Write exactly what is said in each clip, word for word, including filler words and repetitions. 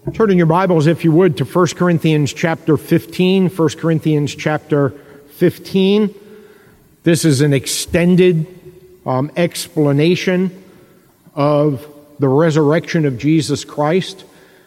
Turn in your Bibles, if you would, to First Corinthians chapter fifteen. First Corinthians chapter fifteen. This is an extended um, explanation of the resurrection of Jesus Christ.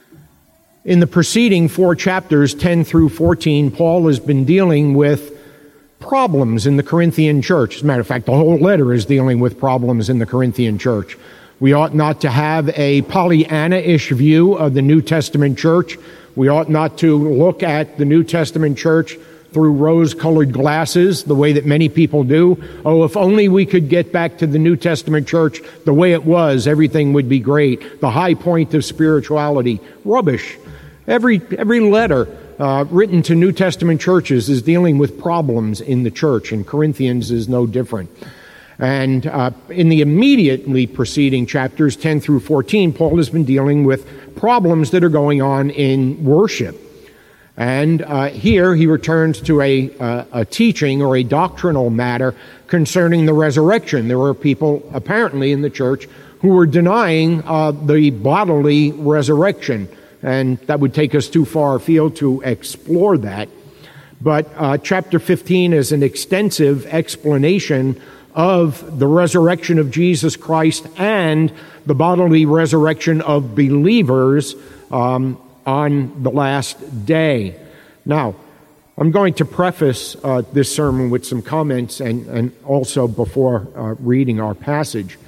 In the preceding four chapters, ten through fourteen, Paul has been dealing with problems in the Corinthian church. As a matter of fact, the whole letter is dealing with problems in the Corinthian church. We ought not to have a Pollyanna-ish view of the New Testament church. We ought not to look at the New Testament church through rose-colored glasses, the way that many people do. Oh, if only we could get back to the New Testament church the way it was, everything would be great. The high point of spirituality. Rubbish. Every, every letter uh, written to New Testament churches is dealing with problems in the church, and Corinthians is no different. And uh, in the immediately preceding chapters, ten through fourteen, Paul has been dealing with problems that are going on in worship. And uh, here he returns to a, uh, a teaching or a doctrinal matter concerning the resurrection. There were people apparently in the church who were denying uh, the bodily resurrection. And that would take us too far afield to explore that. But uh, chapter fifteen is an extensive explanation of the resurrection of Jesus Christ and the bodily resurrection of believers um, on the last day. Now, I'm going to preface uh, this sermon with some comments and, and also before uh, reading our passage.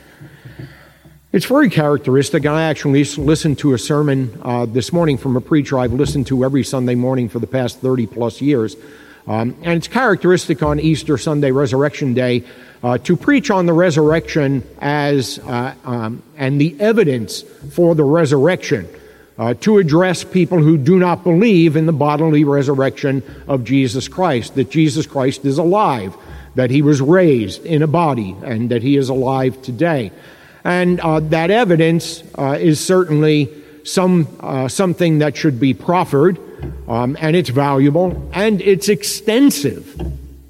It's very characteristic. I actually listened to a sermon uh, this morning from a preacher I've listened to every Sunday morning for the past thirty plus years. Um, and it's characteristic on Easter Sunday, Resurrection Day, uh, to preach on the resurrection as uh, um, and the evidence for the resurrection, uh, to address people who do not believe in the bodily resurrection of Jesus Christ, that Jesus Christ is alive, that he was raised in a body, and that he is alive today. And uh, that evidence uh, is certainly some uh, something that should be proffered, um, and it's valuable, and it's extensive.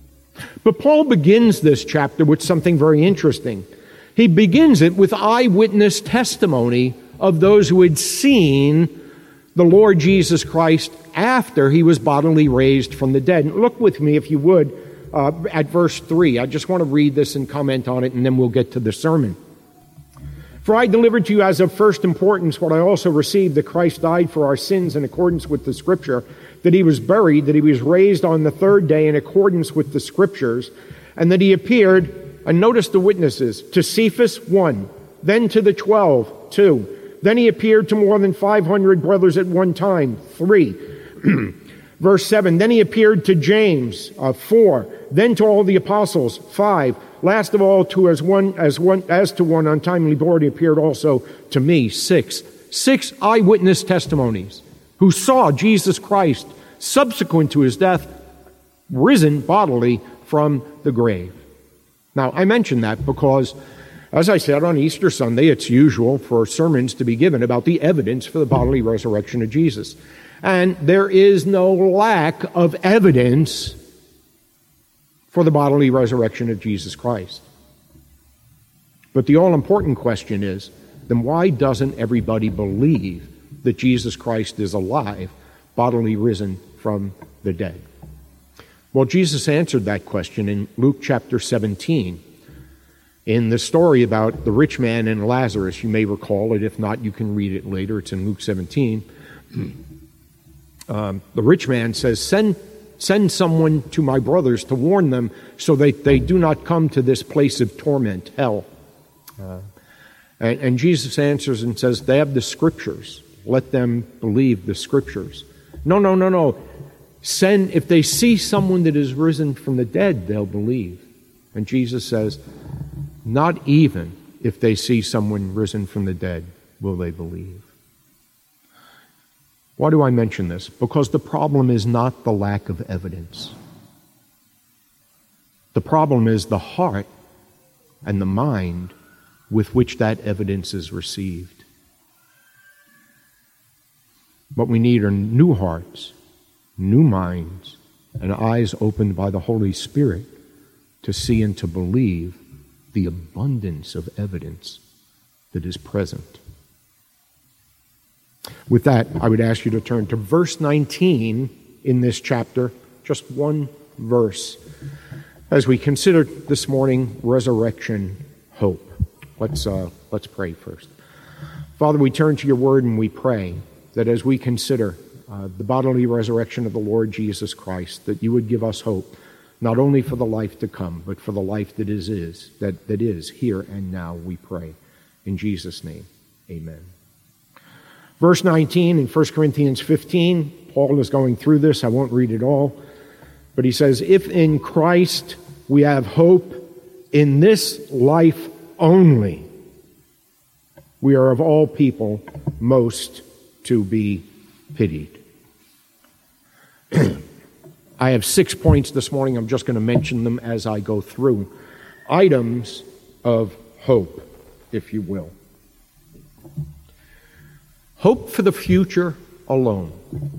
But Paul begins this chapter with something very interesting. He begins it with eyewitness testimony of those who had seen the Lord Jesus Christ after he was bodily raised from the dead. And look with me, if you would, uh, at verse three. I just want to read this and comment on it, and then we'll get to the sermon. For I delivered to you as of first importance what I also received, that Christ died for our sins in accordance with the Scripture, that he was buried, that he was raised on the third day in accordance with the Scriptures, and that he appeared, and notice the witnesses, to Cephas, one, then to the twelve, two. Then he appeared to more than five hundred brothers at one time, three. Verse seven, then he appeared to James, uh, four. Then to all the apostles, five. Last of all, to as one as one as to one untimely born, he appeared also to me, six. Six eyewitness testimonies who saw Jesus Christ subsequent to his death, risen bodily from the grave. Now, I mention that because, as I said, on Easter Sunday, it's usual for sermons to be given about the evidence for the bodily resurrection of Jesus. And there is no lack of evidence for the bodily resurrection of Jesus Christ. But the all-important question is, then why doesn't everybody believe that Jesus Christ is alive, bodily risen from the dead? Well, Jesus answered that question in Luke chapter seventeen. In the story about the rich man and Lazarus, you may recall it. If not, you can read it later. It's in Luke seventeen. Um, the rich man says, send Send someone to my brothers to warn them so that they do not come to this place of torment, hell. Uh, and, and Jesus answers and says, they have the Scriptures. Let them believe the Scriptures. No, no, no, no. Send, if they see someone that is risen from the dead, they'll believe. And Jesus says, not even if they see someone risen from the dead will they believe. Why do I mention this? Because the problem is not the lack of evidence. The problem is the heart and the mind with which that evidence is received. What we need are new hearts, new minds, and eyes opened by the Holy Spirit to see and to believe the abundance of evidence that is present. With that, I would ask you to turn to verse nineteen in this chapter, just one verse, as we consider this morning resurrection hope. Let's, uh, let's pray first. Father, we turn to your word and we pray that as we consider uh, the bodily resurrection of the Lord Jesus Christ, that you would give us hope, not only for the life to come, but for the life that is, is that, that is here and now, we pray. In Jesus' name, amen. Verse nineteen in First Corinthians fifteen, Paul is going through this. I won't read it all. But he says, if in Christ we have hope in this life only, we are of all people most to be pitied. I have six points this morning. I'm just going to mention them as I go through. Items of hope, if you will. Hope for the future alone.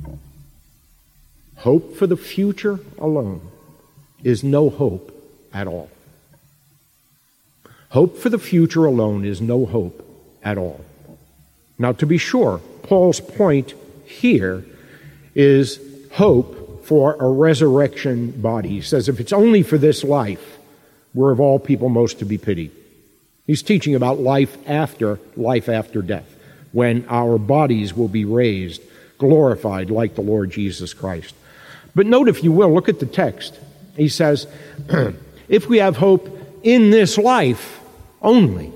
Hope for the future alone is no hope at all. Hope for the future alone is no hope at all. Now, to be sure, Paul's point here is hope for a resurrection body. He says if it's only for this life, we're of all people most to be pitied. He's teaching about life after life after death, when our bodies will be raised, glorified like the Lord Jesus Christ. But note, if you will, look at the text. He says, if we have hope in this life only.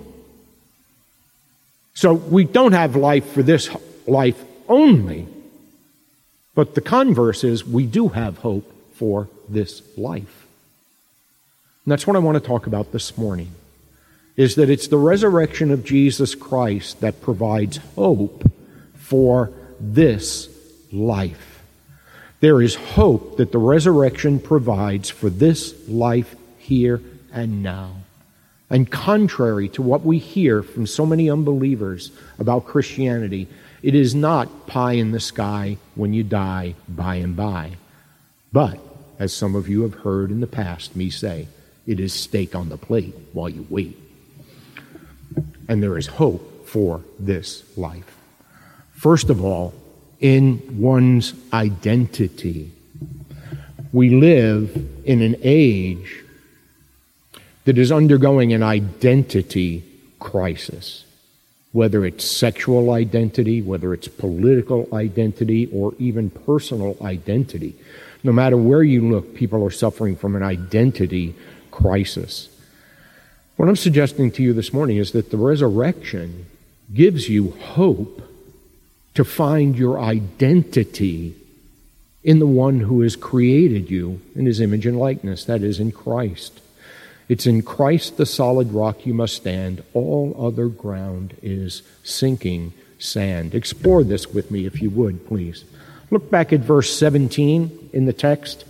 So we don't have life for this life only, but the converse is we do have hope for this life. And that's what I want to talk about this morning, is that it's the resurrection of Jesus Christ that provides hope for this life. There is hope that the resurrection provides for this life here and now. And contrary to what we hear from so many unbelievers about Christianity, it is not pie in the sky when you die by and by. But, as some of you have heard in the past me say, it is steak on the plate while you wait. And there is hope for this life. First of all, in one's identity. We live in an age that is undergoing an identity crisis, whether it's sexual identity, whether it's political identity, or even personal identity. No matter where you look, people are suffering from an identity crisis. What I'm suggesting to you this morning is that the resurrection gives you hope to find your identity in the one who has created you in his image and likeness, that is, in Christ. It's in Christ, the solid rock, you must stand. All other ground is sinking sand. Explore this with me, if you would, please. Look back at verse seventeen in the text.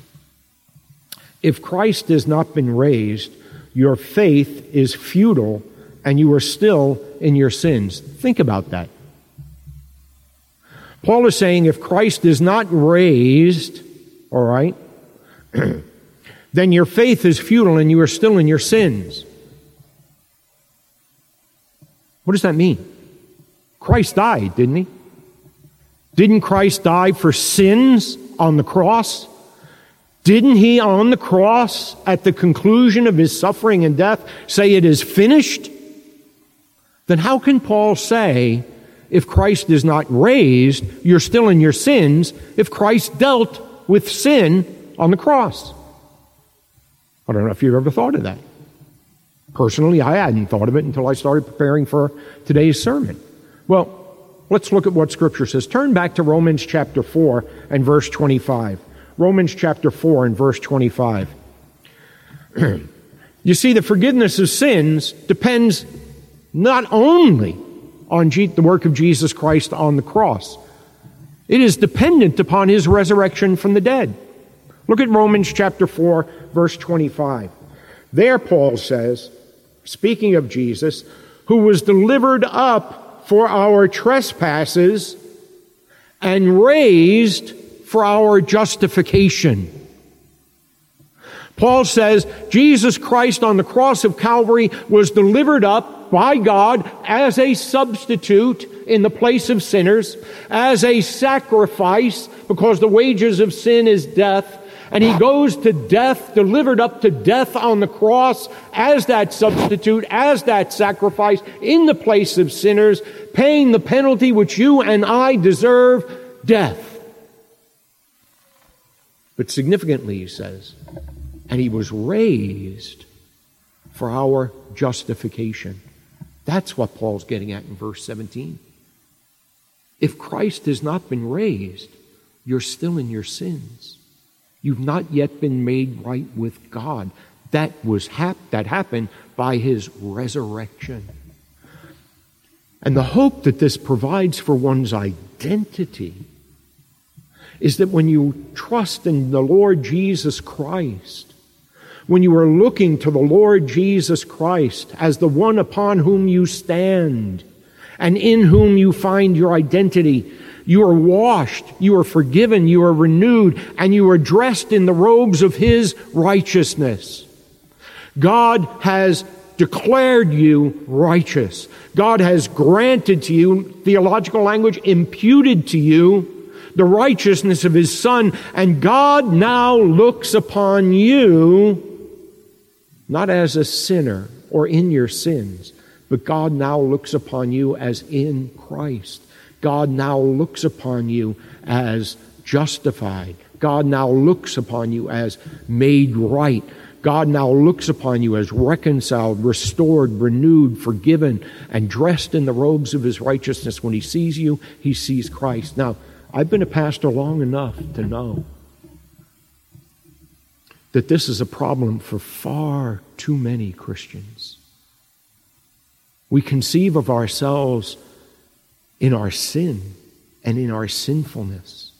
If Christ has not been raised, your faith is futile, and you are still in your sins. Think about that. Paul is saying if Christ is not raised, all right, then your faith is futile and you are still in your sins. What does that mean? Christ died, didn't he? Didn't Christ die for sins on the cross? Didn't he on the cross, at the conclusion of his suffering and death, say it is finished? Then how can Paul say, if Christ is not raised, you're still in your sins, if Christ dealt with sin on the cross? I don't know if you've ever thought of that. Personally, I hadn't thought of it until I started preparing for today's sermon. Well, let's look at what Scripture says. Turn back to Romans chapter four and verse twenty-five. Romans chapter four and verse twenty-five. You see, the forgiveness of sins depends not only on the work of Jesus Christ on the cross. It is dependent upon his resurrection from the dead. Look at Romans chapter four, verse twenty-five. There Paul says, speaking of Jesus, who was delivered up for our trespasses and raised for our justification. Paul says Jesus Christ on the cross of Calvary was delivered up by God as a substitute in the place of sinners, as a sacrifice, because the wages of sin is death. And he goes to death, delivered up to death on the cross as that substitute, as that sacrifice in the place of sinners, paying the penalty which you and I deserve, death. But significantly, he says, and he was raised for our justification. That's what Paul's getting at in verse seventeen. If Christ has not been raised, you're still in your sins. You've not yet been made right with God. That was hap- that happened by his resurrection. And the hope that this provides for one's identity is that when you trust in the Lord Jesus Christ, when you are looking to the Lord Jesus Christ as the one upon whom you stand and in whom you find your identity, you are washed, you are forgiven, you are renewed, and you are dressed in the robes of his righteousness. God has declared you righteous. God has granted to you, theological language, imputed to you the righteousness of his Son, and God now looks upon you not as a sinner or in your sins, but God now looks upon you as in Christ. God now looks upon you as justified. God now looks upon you as made right. God now looks upon you as reconciled, restored, renewed, forgiven, and dressed in the robes of his righteousness. When he sees you, he sees Christ. Now, I've been a pastor long enough to know that this is a problem for far too many Christians. We conceive of ourselves in our sin and in our sinfulness.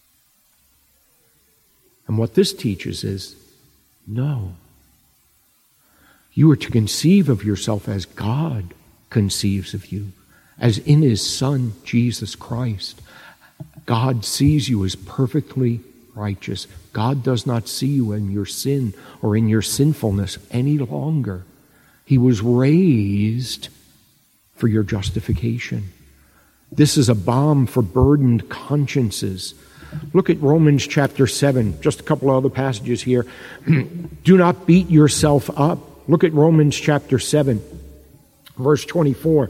And what this teaches is, no. You are to conceive of yourself as God conceives of you, as in his Son, Jesus Christ. God sees you as perfectly righteous. God does not see you in your sin or in your sinfulness any longer. He was raised for your justification. This is a balm for burdened consciences. Look at Romans chapter seven, just a couple of other passages here. Do not beat yourself up. Look at Romans chapter seven, verse twenty-four.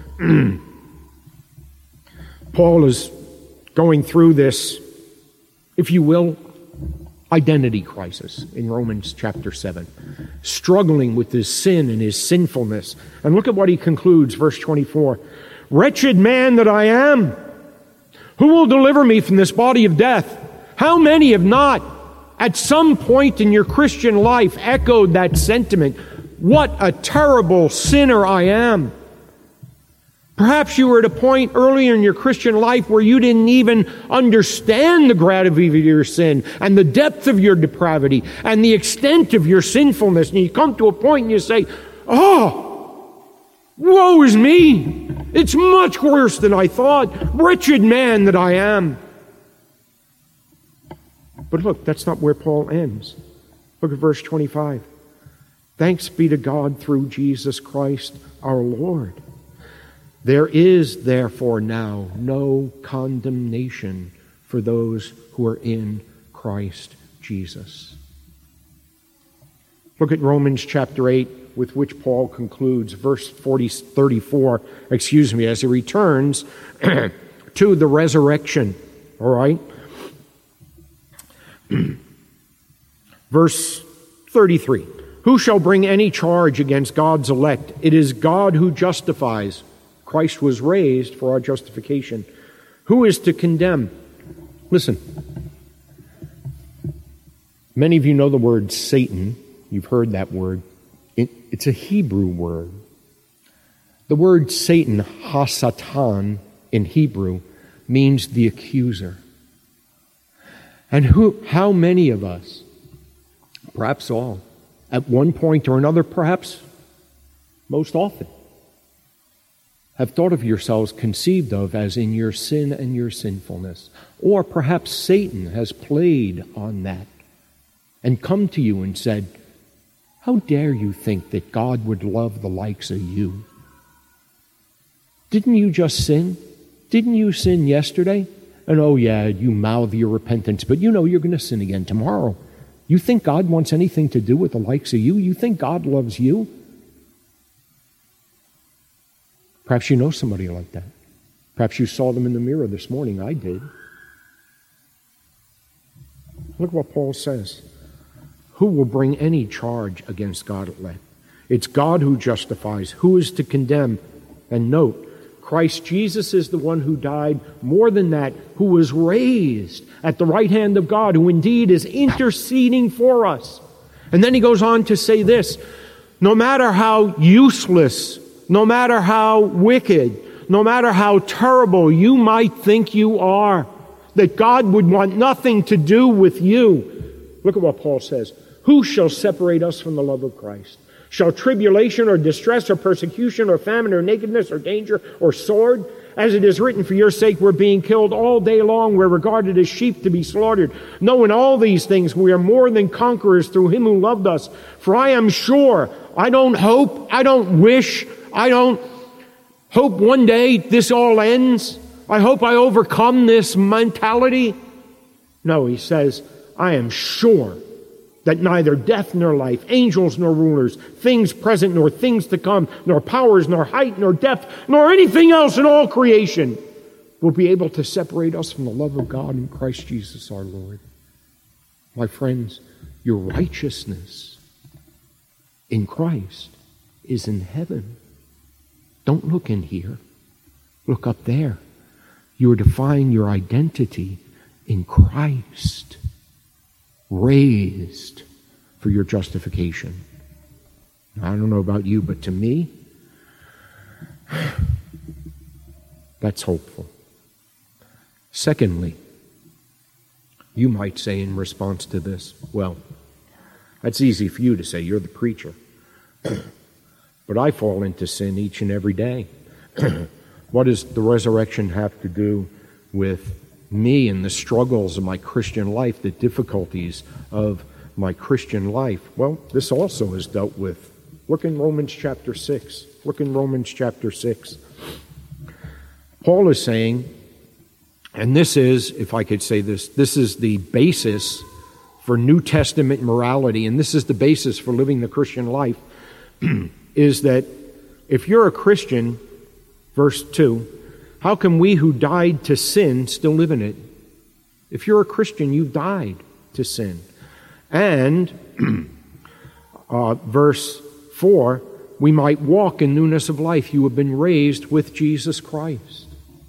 Paul is going through this, if you will, identity crisis in Romans chapter seven, struggling with his sin and his sinfulness. And look at what he concludes, verse twenty-four. Wretched man that I am, who will deliver me from this body of death? How many have not, at some point in your Christian life, echoed that sentiment? What a terrible sinner I am. Perhaps you were at a point earlier in your Christian life where you didn't even understand the gravity of your sin and the depth of your depravity and the extent of your sinfulness. And you come to a point and you say, oh, woe is me. It's much worse than I thought. Wretched man that I am. But look, that's not where Paul ends. Look at verse twenty-five. Thanks be to God through Jesus Christ our Lord. There is therefore now no condemnation for those who are in Christ Jesus. Look at Romans chapter eight, with which Paul concludes, verse forty, thirty-four, excuse me, as he returns to the resurrection. All right? Verse thirty-three. Who shall bring any charge against God's elect? It is God who justifies. Christ was raised for our justification. Who is to condemn? Listen. Many of you know the word Satan. You've heard that word. It, it's a Hebrew word. The word Satan, Hasatan, in Hebrew, means the accuser. And who? How many of us, perhaps all, at one point or another, perhaps most often, have thought of yourselves conceived of as in your sin and your sinfulness? Or perhaps Satan has played on that and come to you and said, how dare you think that God would love the likes of you? Didn't you just sin? Didn't you sin yesterday? And oh yeah, you mouth your repentance, but you know you're going to sin again tomorrow. You think God wants anything to do with the likes of you? You think God loves you? Perhaps you know somebody like that. Perhaps you saw them in the mirror this morning. I did. Look what Paul says. Who will bring any charge against God's elect? It's God who justifies. Who is to condemn? And note, Christ Jesus is the one who died. More than that, who was raised at the right hand of God, who indeed is interceding for us. And then he goes on to say this, no matter how useless, no matter how wicked, no matter how terrible you might think you are, that God would want nothing to do with you. Look at what Paul says. Who shall separate us from the love of Christ? Shall tribulation or distress or persecution or famine or nakedness or danger or sword? As it is written, for your sake we're being killed all day long. We're regarded as sheep to be slaughtered. No, in all these things we are more than conquerors through him who loved us. For I am sure, I don't hope, I don't wish, I don't hope one day this all ends. I hope I overcome this mentality. No, he says, I am sure that neither death nor life, angels nor rulers, things present nor things to come, nor powers, nor height, nor depth, nor anything else in all creation will be able to separate us from the love of God in Christ Jesus our Lord. My friends, your righteousness in Christ is in heaven. Don't look in here. Look up there. You are to find your identity in Christ, raised for your justification. I don't know about you, but to me, that's hopeful. Secondly, you might say in response to this, well, that's easy for you to say, you're the preacher. But I fall into sin each and every day. What does the resurrection have to do with me and the struggles of my Christian life, the difficulties of my Christian life? Well, this also is dealt with. Look in Romans chapter six. Look in Romans chapter six. Paul is saying, and this is, if I could say this, this is the basis for New Testament morality, and this is the basis for living the Christian life, is that if you're a Christian, verse two, how can we who died to sin still live in it? If you're a Christian, you've died to sin. And uh, verse four, we might walk in newness of life. You have been raised with Jesus Christ.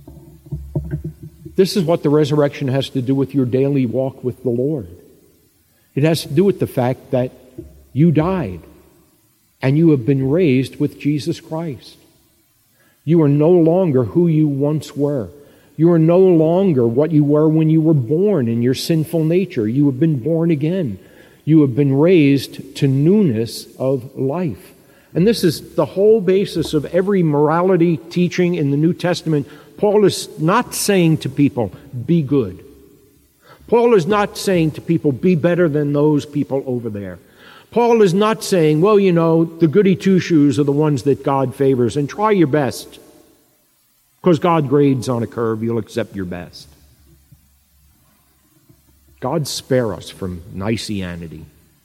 This is what the resurrection has to do with your daily walk with the Lord. It has to do with the fact that you died and you have been raised with Jesus Christ. You are no longer who you once were. You are no longer what you were when you were born in your sinful nature. You have been born again. You have been raised to newness of life. And this is the whole basis of every morality teaching in the New Testament. Paul is not saying to people, be good. Paul is not saying to people, be better than those people over there. Paul is not saying, well, you know, the goody two-shoes are the ones that God favors, and try your best. Because God grades on a curve, you'll accept your best. God spare us from Niceanity.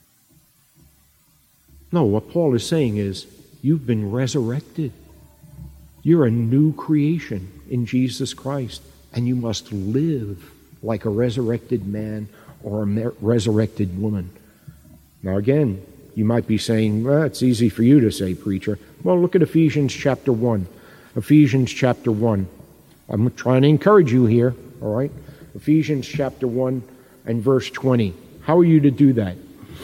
No, what Paul is saying is, you've been resurrected. You're a new creation in Jesus Christ, and you must live like a resurrected man or a resurrected woman. Now again, you might be saying, well, it's easy for you to say, preacher. Well, look at Ephesians chapter one. Ephesians chapter one. I'm trying to encourage you here, all right? Ephesians chapter one and verse twenty. How are you to do that?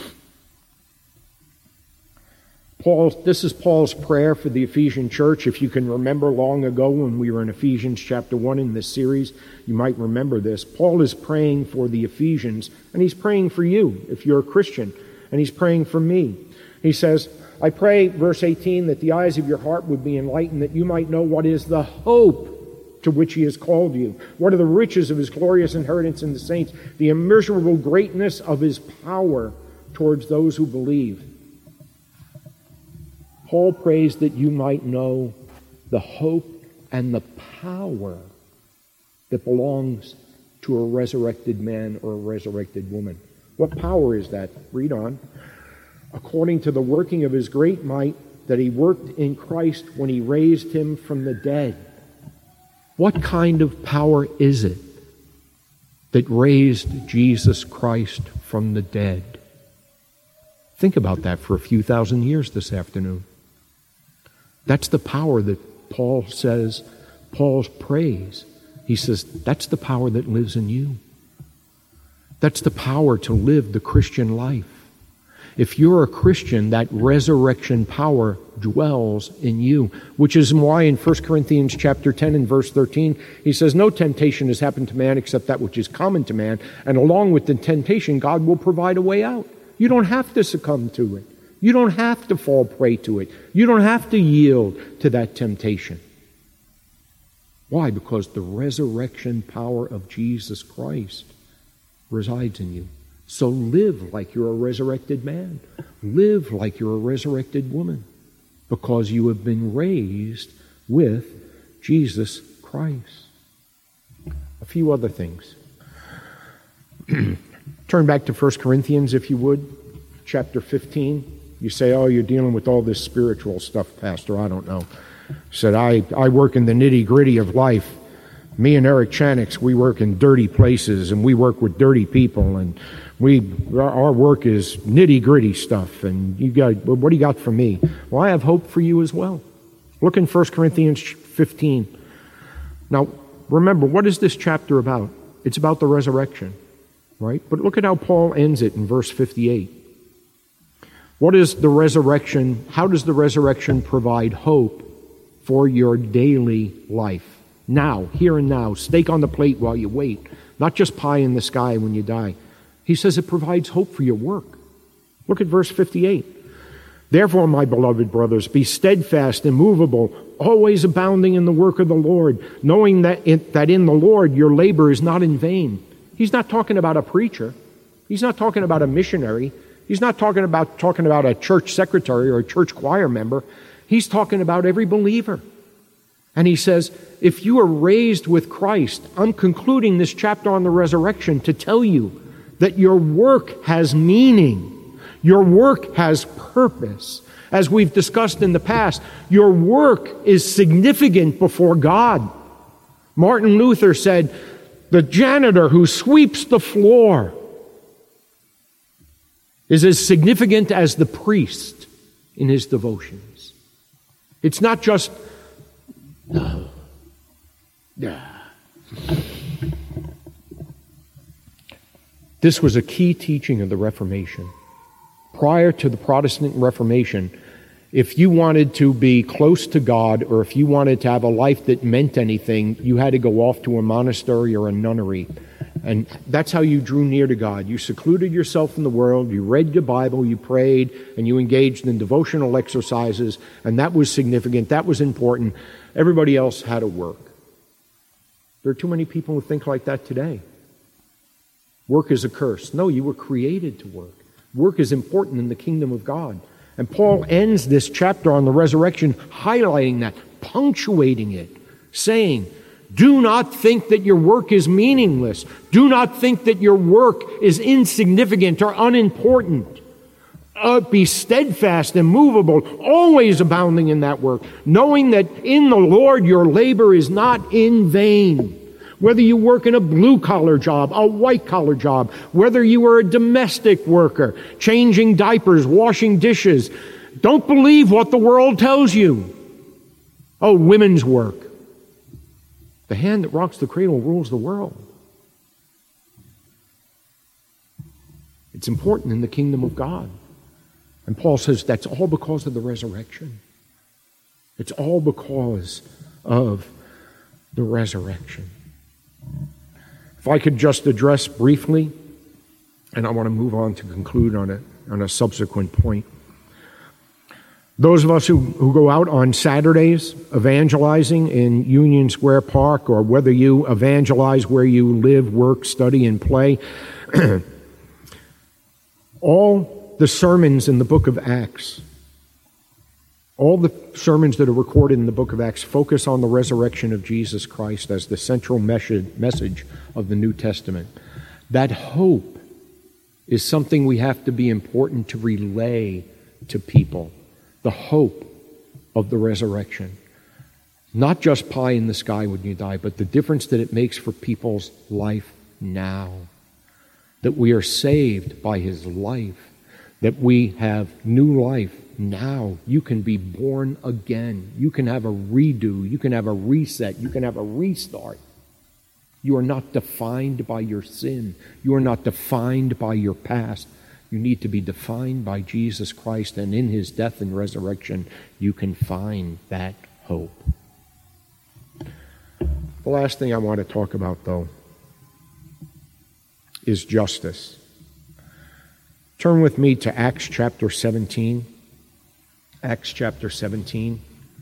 Paul, this is Paul's prayer for the Ephesian church. If you can remember long ago when we were in Ephesians chapter one in this series, you might remember this. Paul is praying for the Ephesians, and he's praying for you if you're a Christian, and he's praying for me. He says, I pray, verse eighteen, that the eyes of your heart would be enlightened, that you might know what is the hope to which he has called you. What are the riches of his glorious inheritance in the saints, the immeasurable greatness of his power towards those who believe. Paul prays that you might know the hope and the power that belongs to a resurrected man or a resurrected woman. What power is that? Read on. According to the working of his great might that he worked in Christ when he raised him from the dead. What kind of power is it that raised Jesus Christ from the dead? Think about that for a few thousand years this afternoon. That's the power that Paul says, Paul's praise. He says, that's the power that lives in you. That's the power to live the Christian life. If you're a Christian, that resurrection power dwells in you, which is why in First Corinthians chapter ten and verse thirteen, he says, no temptation has happened to man except that which is common to man, and along with the temptation, God will provide a way out. You don't have to succumb to it. You don't have to fall prey to it. You don't have to yield to that temptation. Why? Because the resurrection power of Jesus Christ resides in you. So live like you're a resurrected man. Live like you're a resurrected woman, because you have been raised with Jesus Christ. A few other things. Turn back to First Corinthians, if you would, chapter fifteen. You say, oh, you're dealing with all this spiritual stuff, Pastor. I don't know. Said, I, I work in the nitty-gritty of life. Me and Eric Chanix, we work in dirty places, and we work with dirty people, and we our work is nitty-gritty stuff. And you got, what do you got for me? Well, I have hope for you as well. Look in First Corinthians fifteen. Now, remember, what is this chapter about? It's about the resurrection, right? But look at how Paul ends it in verse fifty-eight. What is the resurrection? How does the resurrection provide hope for your daily life? Now, here and now, steak on the plate while you wait, not just pie in the sky when you die. He says it provides hope for your work. Look at verse fifty-eight. Therefore, my beloved brothers, be steadfast, immovable, always abounding in the work of the Lord, knowing that in, that in the Lord your labor is not in vain. He's not talking about a preacher. He's not talking about a missionary. He's not talking about talking about a church secretary or a church choir member. He's talking about every believer. And he says, if you are raised with Christ, I'm concluding this chapter on the resurrection to tell you that your work has meaning. Your work has purpose. As we've discussed in the past, your work is significant before God. Martin Luther said, the janitor who sweeps the floor is as significant as the priest in his devotions. It's not just, no, yeah. This was a key teaching of the Reformation. Prior to the Protestant Reformation, if you wanted to be close to God, or if you wanted to have a life that meant anything, you had to go off to a monastery or a nunnery. And that's how you drew near to God. You secluded yourself from the world, you read your Bible, you prayed, and you engaged in devotional exercises, and that was significant, that was important. Everybody else had to work. There are too many people who think like that today. Work is a curse. No, you were created to work. Work is important in the kingdom of God. And Paul ends this chapter on the resurrection highlighting that, punctuating it, saying, do not think that your work is meaningless. Do not think that your work is insignificant or unimportant. Uh, be steadfast, immovable, always abounding in that work, knowing that in the Lord your labor is not in vain. Whether you work in a blue-collar job, a white-collar job, whether you are a domestic worker, changing diapers, washing dishes, don't believe what the world tells you. Oh, women's work. The hand that rocks the cradle rules the world. It's important in the kingdom of God. And Paul says that's all because of the resurrection. It's all because of the resurrection. If I could just address briefly, and I want to move on to conclude on a, on a subsequent point. Those of us who, who go out on Saturdays evangelizing in Union Square Park, or whether you evangelize where you live, work, study, and play, all the sermons in the book of Acts All the sermons that are recorded in the book of Acts focus on the resurrection of Jesus Christ as the central message of the New Testament. That hope is something we have to be important to relay to people. The hope of the resurrection. Not just pie in the sky when you die, but the difference that it makes for people's life now. That we are saved by His life. That we have new life now. You can be born again. You can have a redo. You can have a reset. You can have a restart. You are not defined by your sin. You are not defined by your past. You need to be defined by Jesus Christ, and in His death and resurrection, you can find that hope. The last thing I want to talk about, though, is justice. Turn with me to Acts chapter seventeen. Acts chapter seventeen.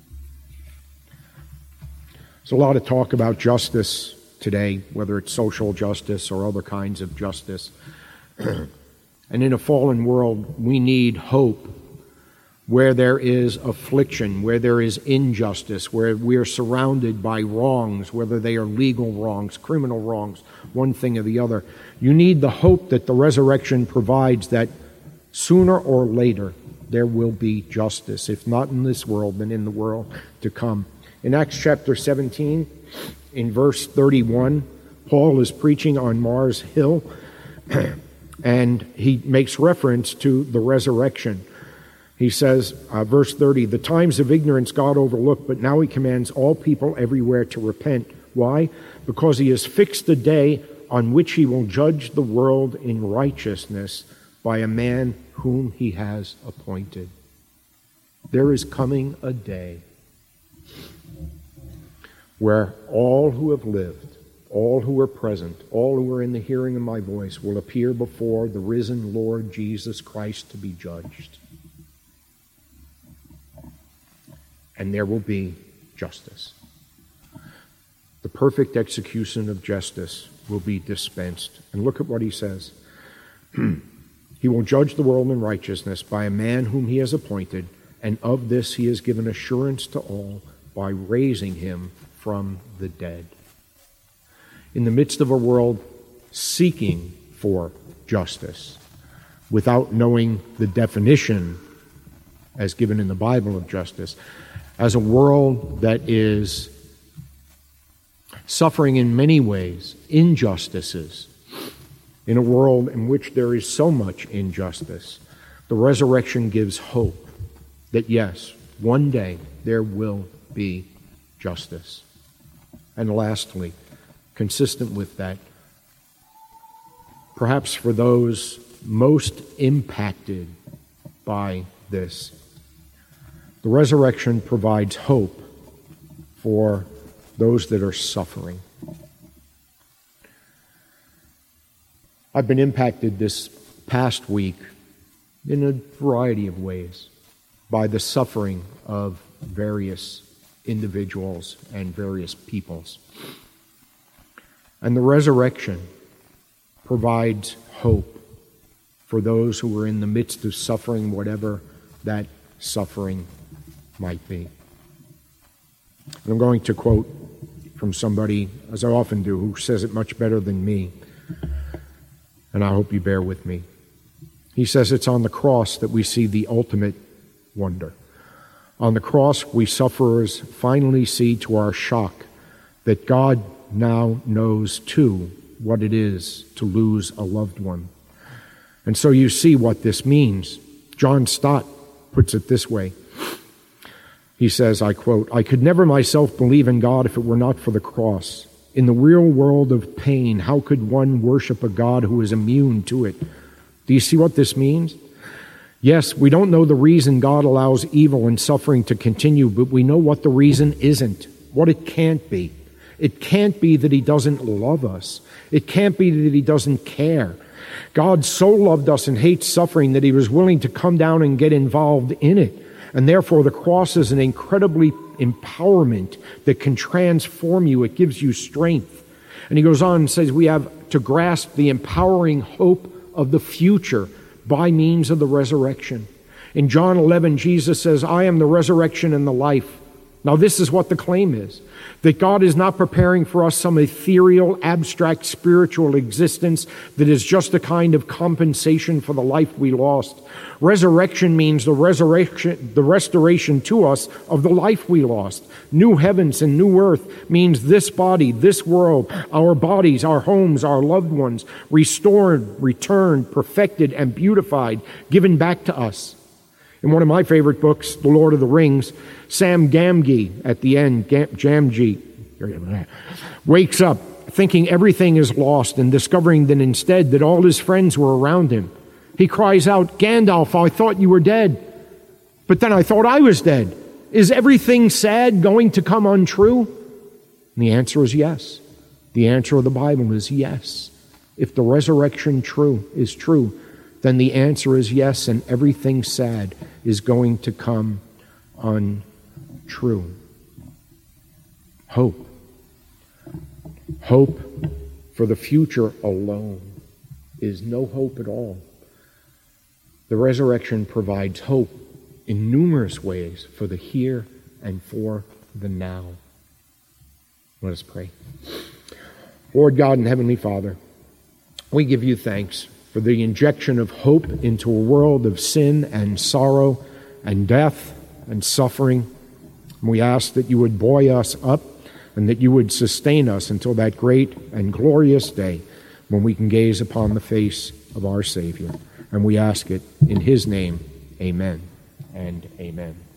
There's a lot of talk about justice today, whether it's social justice or other kinds of justice. And in a fallen world, we need hope where there is affliction, where there is injustice, where we are surrounded by wrongs, whether they are legal wrongs, criminal wrongs, one thing or the other. You need the hope that the resurrection provides, that sooner or later there will be justice, if not in this world, then in the world to come. In Acts chapter seventeen, in verse thirty-one, Paul is preaching on Mars Hill, and he makes reference to the resurrection. He says, uh, verse thirty, "The times of ignorance God overlooked, but now He commands all people everywhere to repent." Why? Because He has fixed the day on which He will judge the world in righteousness by a man whom He has appointed. There is coming a day where all who have lived, all who are present, all who are in the hearing of my voice will appear before the risen Lord Jesus Christ to be judged. And there will be justice. The perfect execution of justice will be dispensed. And look at what he says. He will judge the world in righteousness by a man whom He has appointed, and of this He has given assurance to all by raising Him from the dead. In the midst of a world seeking for justice, without knowing the definition as given in the Bible of justice, as a world that is suffering in many ways injustices, in a world in which there is so much injustice, the resurrection gives hope that yes, one day there will be justice. And lastly, consistent with that, perhaps for those most impacted by this, the resurrection provides hope for those that are suffering. I've been impacted this past week in a variety of ways by the suffering of various individuals and various peoples. And the resurrection provides hope for those who are in the midst of suffering, whatever that suffering might be. And I'm going to quote from somebody, as I often do, who says it much better than me. And I hope you bear with me. He says, "It's on the cross that we see the ultimate wonder. On the cross, we sufferers finally see to our shock that God now knows too what it is to lose a loved one. And so you see what this means. John Stott puts it this way. He says, I quote, "I could never myself believe in God if it were not for the cross. In the real world of pain, how could one worship a God who is immune to it?" Do you see what this means? Yes, we don't know the reason God allows evil and suffering to continue, but we know what the reason isn't, what it can't be. It can't be that He doesn't love us. It can't be that He doesn't care. God so loved us and hates suffering that He was willing to come down and get involved in it. And therefore, the cross is an incredibly empowerment that can transform you. It gives you strength. And he goes on and says we have to grasp the empowering hope of the future by means of the resurrection. In John eleven, Jesus says, I am the resurrection and the life. Now this is what the claim is, that God is not preparing for us some ethereal, abstract, spiritual existence that is just a kind of compensation for the life we lost. Resurrection means the resurrection, the restoration to us of the life we lost. New heavens and new earth means this body, this world, our bodies, our homes, our loved ones, restored, returned, perfected, and beautified, given back to us. In one of my favorite books, The Lord of the Rings, Sam Gamgee, at the end, Gamgee, wakes up thinking everything is lost and discovering that instead that all his friends were around him. He cries out, Gandalf, I thought you were dead, but then I thought I was dead. Is everything sad going to come untrue? And the answer is yes. The answer of the Bible is yes. If the resurrection true is true, then the answer is yes, and everything sad is going to come untrue. Hope. Hope for the future alone is no hope at all. The resurrection provides hope in numerous ways for the here and for the now. Let us pray. Lord God and Heavenly Father, we give you thanks for the injection of hope into a world of sin and sorrow and death and suffering. We ask that you would buoy us up and that you would sustain us until that great and glorious day when we can gaze upon the face of our Savior. And we ask it in his name, amen and amen.